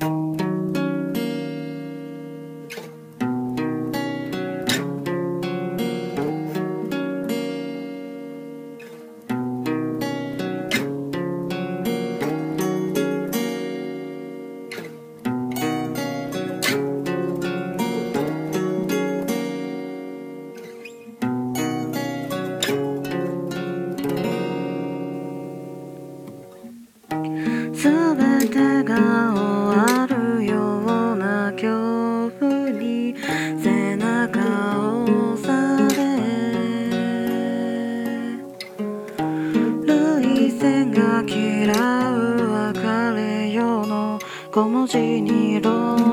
全てが終わるような恐怖に背中を押され、涙腺が嫌う別れよの小文字に色